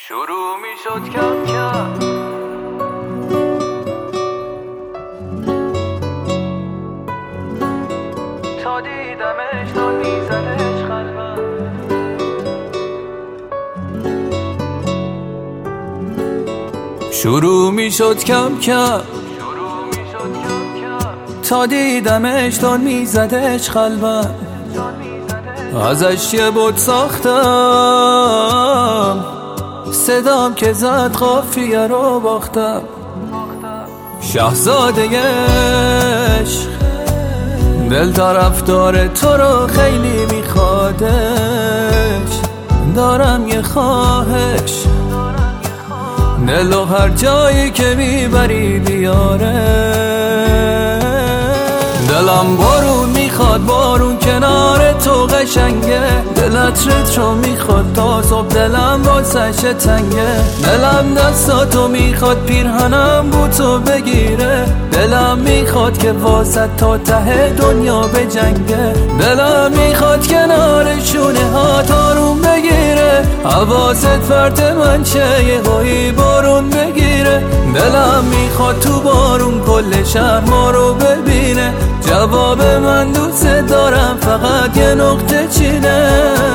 شروع میشد کم کم تا دیدمش تا میزدش قلبم. شروع میشد کم کم تا دیدمش تا میزدش قلبم. ازش یه بود ساختم، صدام که زد قافیه رو باختم. شاهزاده عشق دل طرفدار تو رو خیلی میخوادش. دارم یه خواهش، دلو هر جایی که میبری بیاره. دلم بارون میخواد، بارون کنار تو قشنگه. دلت رترو میخواد تا صبح، دلم واسه تنگه. دلم دستاتو میخواد، پیرهنم بوتو بگیره. دلم میخواد که واسه تا ته دنیا بجنگه. دلم میخواد کنار شونه ها تارون بگیره. حواست فرد من چه یه هایی بارون بگیره. دلم میخواد تو بارون کل شهر ما رو ببینه. جواب من دوست دارم فقط یه نقطه چینه.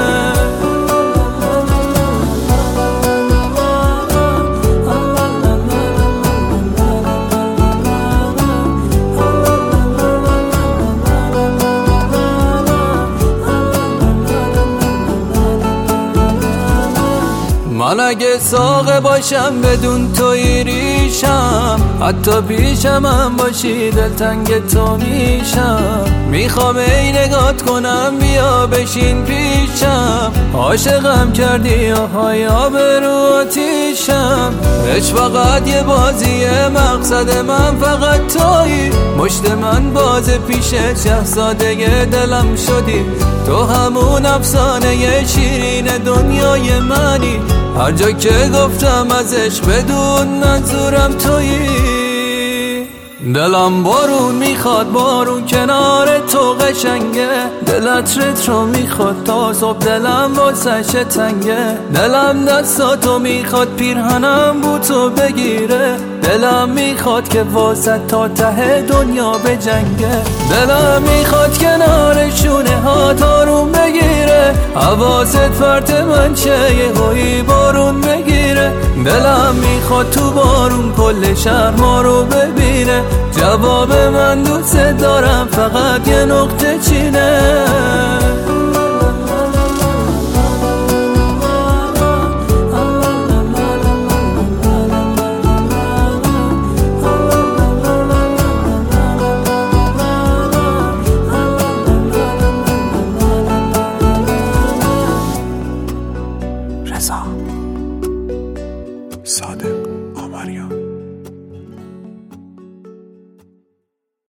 من اگه ساقه باشم بدون توی ریشم، حتی پیشم هم باشی دلتنگ تو میشم. میخوام ای نگات کنم بیا بشین پیشم. عاشقم کردی آهایا به رو آتیشم. هیچ فقط یه بازیه، مقصد من فقط تویی. مشت من باز پیشه شهزاده دلم شدی. تو همون افسانه شیرین دنیای منی. هر جا که گفتم ازش بدون منظورم تویی. دلم بارون میخواد، بارون کنار تو قشنگه. دلت رترو میخواد تا صبح، دلم واسه تنگه. دلم دستاتو میخواد، پیرهنم بوتو بگیره. دلم میخواد که واسه تا ته دنیا بجنگه. دلم میخواد کنار شونه ها تارون بگیره. حواست فرد من چه یه هایی بارون بگیره. دلم میخواد تو بارون کل شهر ما رو ببینه. جواب من دوست دارم فقط یه نقطه چینه. رضا صادق.